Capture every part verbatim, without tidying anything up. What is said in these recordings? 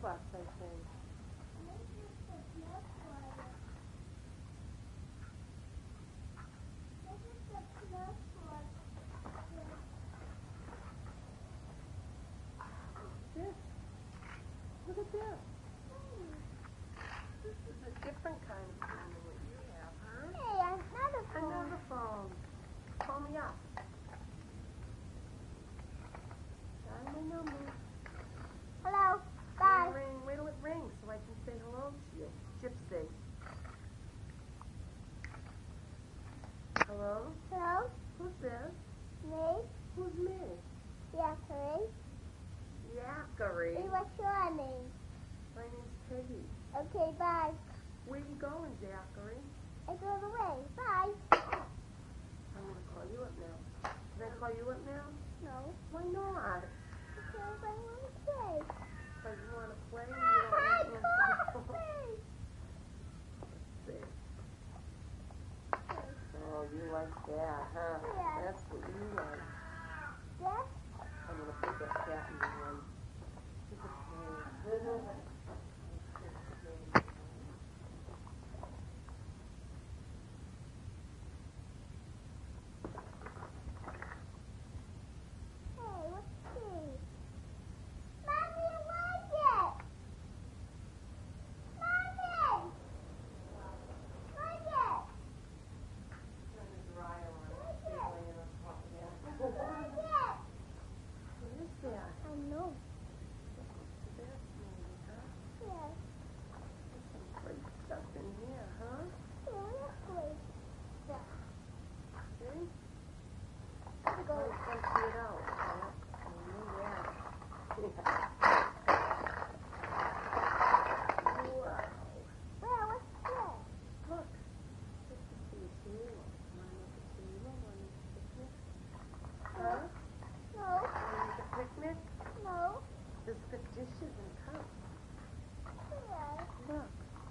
bus, I think. This. Look at this. This is a different kind of phone than what you have, huh? Hey, another phone. Another phone. Call me up. Dial my number. Hello. Bye. Ring, ring. Wait till it rings so I can say hello to you. Gypsy. Hello? Hello. Who's this? Me. Who's me? Zachary. Zachary. Hey, what's your name? My name's Peggy. Okay, bye. Where you going, Zachary? I go away. Bye. I'm gonna call you up now. Can I call you up now? No. Why not? Because I want to play. Because you want to play and you Hi, don't want to answer the phone. coffee. Let's see. Oh, you like that, huh? Yeah. That's what you like. Yes? I'm gonna put that cat in your room. Look at me. Hey, what's this? Mommy, I like it. Mommy! Like it. Like it. What is that? I know. That's maybe, huh? Yes. There's some great stuff in here, huh? Yeah, that's great. See? Let's go. Let's empty it out. Yeah, I knew that. Yeah. Wow. Well, what's this? Look. This is for your table. Wanna make a table? Wanna make a picnic? Huh? No. Wanna make a picnic? No. There's good dishes and cups. Yes. Look.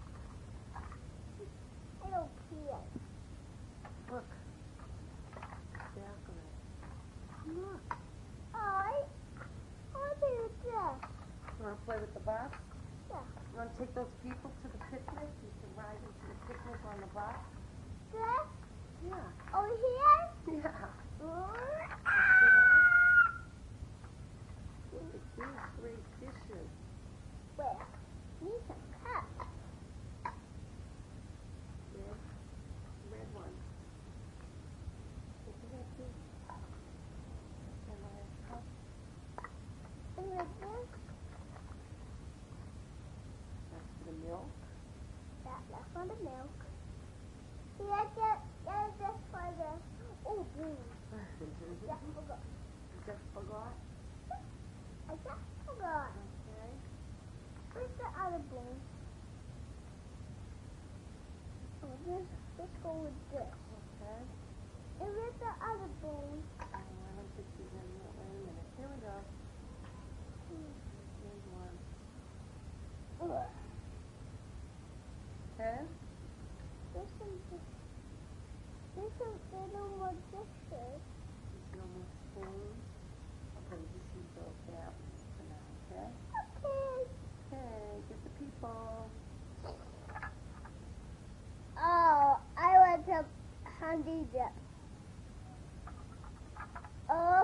I don't care. Look. Zachary. Look. I want to do this. You wanna play with the bus? Yeah. You wanna take those people to the picnic? You can ride into the picnic on the bus? This? Yeah. Over here? Yeah. Mm. Look at these great dishes. Where? Need some cups. Red, red one. Look at that big. And I have cup. And with this, That's the milk. that, that's for the milk. Yeah, that, that's just for the, oh, boom. Just forgot. Just forgot. I just forgot. Okay. Where's the other bowl? Oh, this, let's go with this. Okay. And where's the other bowl? Oh, I don't think she's in yet. Wait a minute. Here we go. Here's one. Ugh. Okay. There's some, there's some, there's no more dishes. There's no more spoons. Okay, just use those napkins for now, okay? Okay. Okay, get the people. Oh, I want to honey dip. Oh,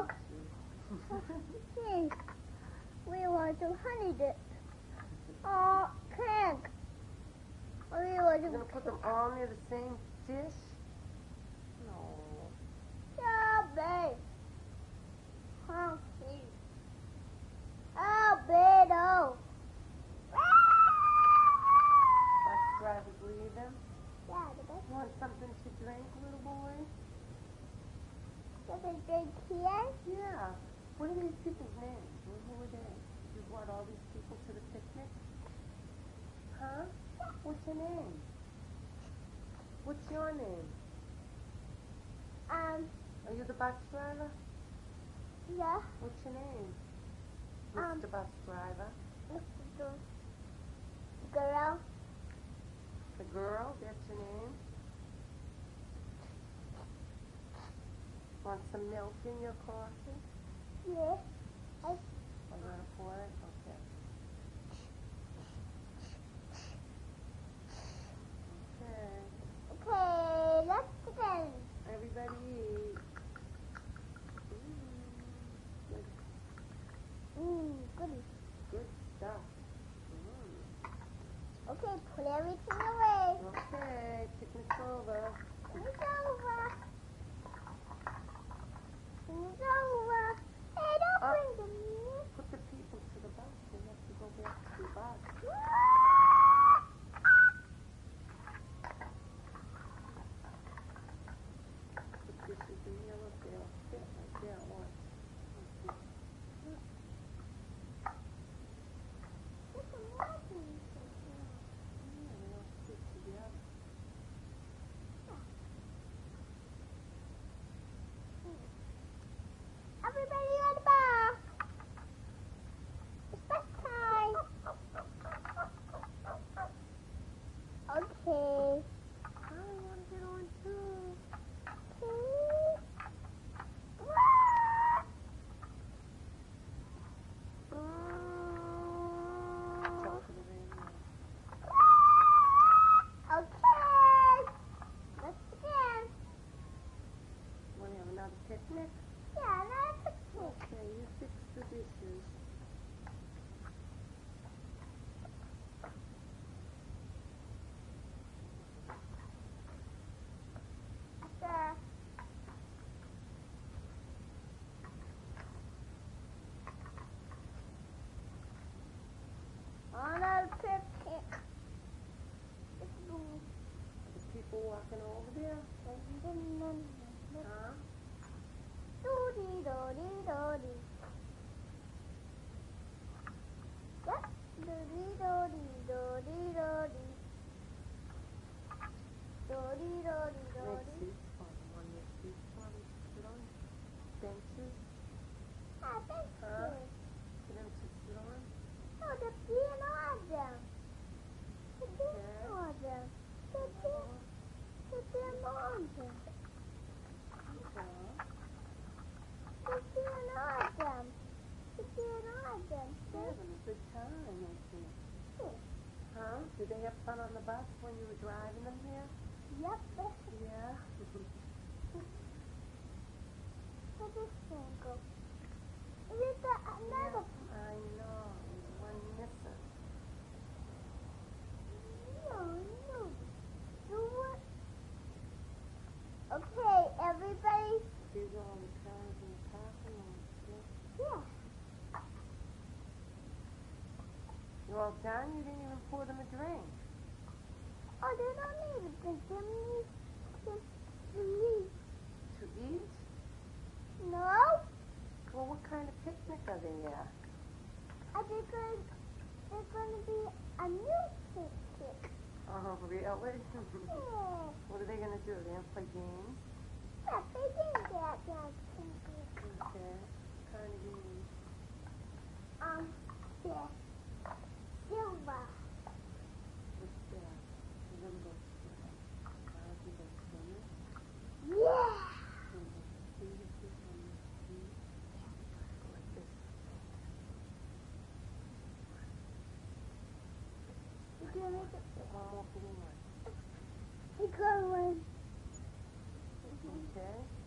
hey, we want some honey dip. Oh, cake. We want You're some gonna put them all near the same dish? No. strawberry. Honey. Oh, Beto. Bus driver's leaving. Yeah, the best. You want something to drink, little boy? Does it drink here? Yeah. What are these people's names? Who who are they? You brought all these people to the picnic? Huh? What's your name? What's your name? Um, Are you the bus driver? yeah. What's your name? Um, Mister Bus Driver. The girl. The girl, that's your name? Want some milk in your coffee? Yes. I, I'm gonna pour it? Okay. a picnic. It's blue. There's people walking over there. Huh? Doody doody doody. Yep. Doody doody doody doody. Doody doody Make doody. seats for them. One make seats for them to sit on. Benches Ah, thank Huh? you. for them to sit on. Oh, the being on them. The being Okay. on them. The being, the being on them. Okay. The being on them. The being on them. They're having a good time, I think. See? Huh? Did they have fun on the bus when you were driving them here? Yep. Yeah. Where this thing go? Is it the another? I know. There's one missing. No, no. Do what? Okay, everybody. These are all the cars in the parking lot. Yeah. Yeah. You're all done? You didn't even pour them a drink. Oh, they don't need a drink. They need to eat. To eat? No? Well, what kind of picnic are they at? I think there's, there's going to be a new picnic. Oh, really? Yeah. What are they going to do? They're going to play games? Yeah, they didn't get that picnic. Okay. What kind of games? Um, yeah. Silver. What's that? They're going to go swimming. How do they go swimming? Yeah. So the fingertips on the feet. Go like this. You're going to make it. One more blue one. You're going. Okay.